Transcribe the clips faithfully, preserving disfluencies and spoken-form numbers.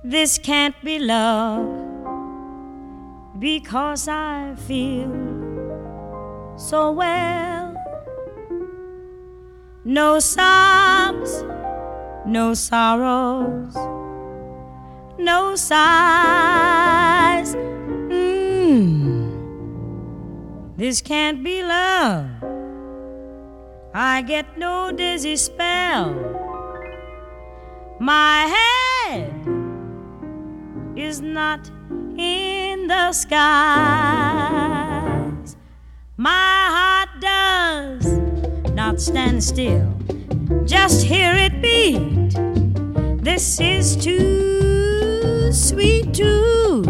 This can't be love because I feel so well. No sobs, no sorrows, no sighs. Mm. This can't be love. I get no dizzy spell. My head is not in the skies. My heart does not stand still. Just hear it beat. This is too sweet to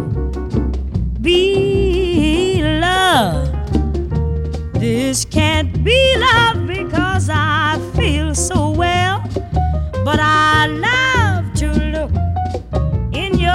be love. This can't be love because I feel so well. But I love to look in your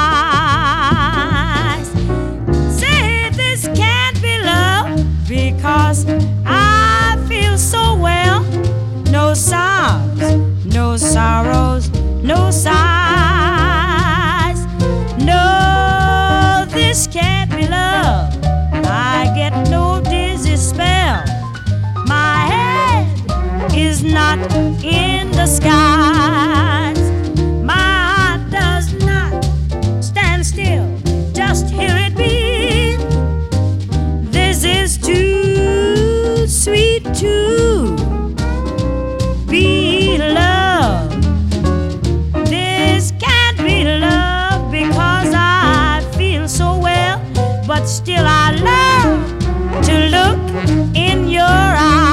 eyes. Say this can't be love because I feel so well. No sobs, no sorrows, no sighs. No, this can't be love. I get no dizzy spell. My head is not in the skies. My heart does not stand still. Just hear it beat. This is too sweet to be love. This can't be love because I feel so well. But still I love to look in your eyes.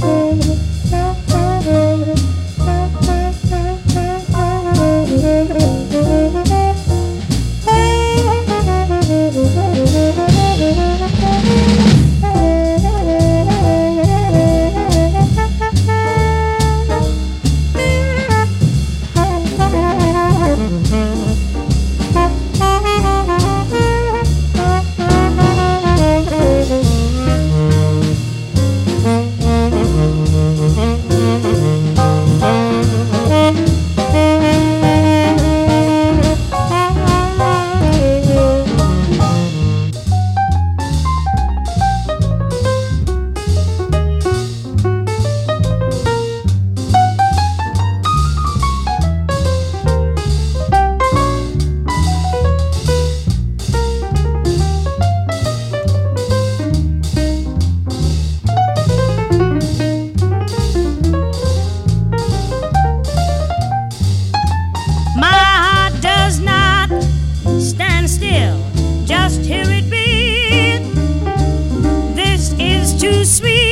Thank you. still, just hear it beat. This is too sweet.